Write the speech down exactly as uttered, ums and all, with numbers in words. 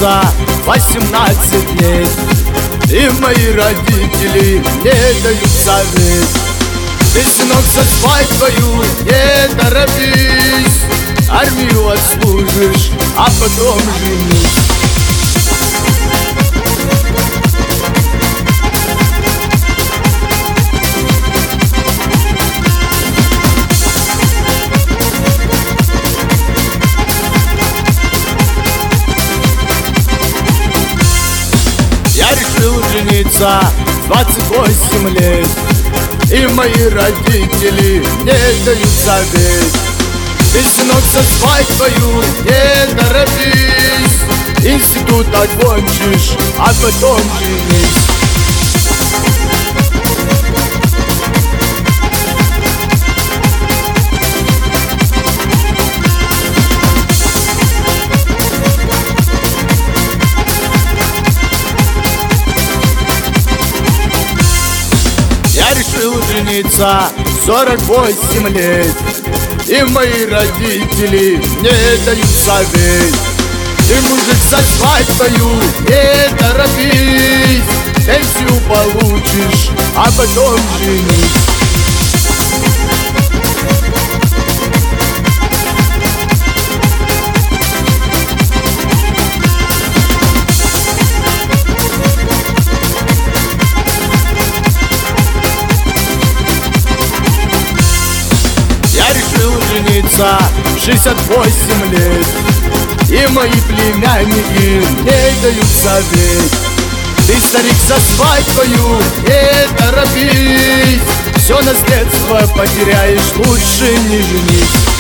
жениться восемнадцать лет, и мои родители не дают совет. Ты, сынок, со свадьбою не торопись, армию отслужишь, а потом женись. Я решил жениться в двадцать восемь лет, и мои родители не дают совет. Ты, сынок, со свадьбою не торопись, институт окончишь, а потом женись. Я решил жениться в сорок восемь лет, и мои родители не дают совет. Ты, мужик, со свадьбою не торопись, пенсию получишь, а потом женись. Жениться в шестьдесят восемь лет, и мои племянники не дают совет. Ты, старик, со свадьбою не торопись, все наследство потеряешь, лучше не женись.